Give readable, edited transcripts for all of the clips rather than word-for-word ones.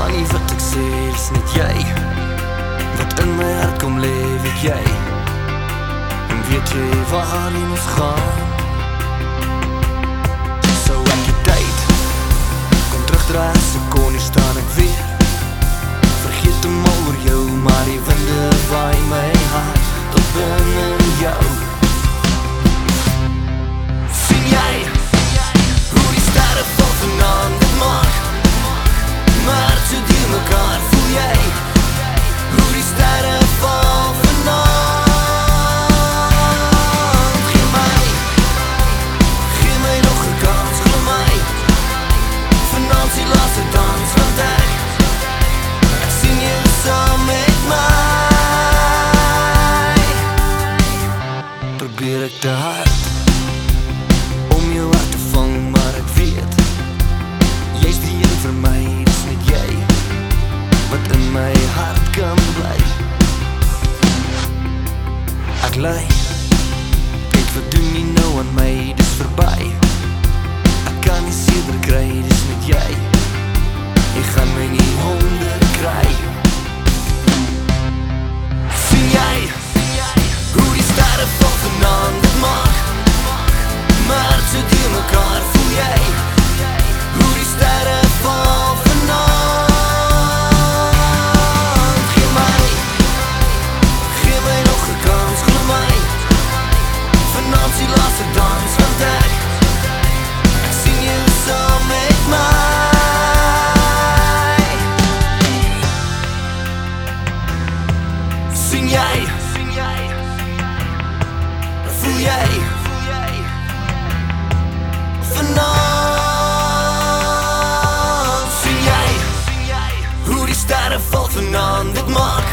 Maak nie wat ek sê, dis net jy wat in my hart kom lê, weet jy. En weet jy waarheen ons gaan? Sou ek die tyd kon terugdraai as ek kon nie staan ek weer. Vergeet hom al oor jou, maar die winde waai my hart tot binne in jou. Sien jy hoe die sterre val vanaand, dit maak maar so deur mekaar, voel jy hoe die sterre val vanaand. Gee my nog 'n kans, glo my, vanaand die laaste dans, want ek sien jou saam met my. Probeer ek te hard om jou hart te vang, maar ek weet jy's die een vir my, dis net jy wat in my hart kan bly. Ek lei, kyk wat doen nie nou aan my, dis verby. Ek kan nie seker kry, dis net jy. Jy gaan my nie honder kry. Sien jy hoe die sterre val vanaand, dit maak maar so deur mekaar, voel jy hoe die sterre val vanaand. Gee my nog 'n kans, glo my, vanaand die laaste dans, want ek sien jou saam met my. Sien jy, voel jy vanaand? Sien jy hoe die sterre val vanaand, dit maak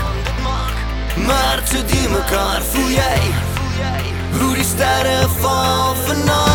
maar so deur mekaar, voel jy hoe die sterre val vanaand?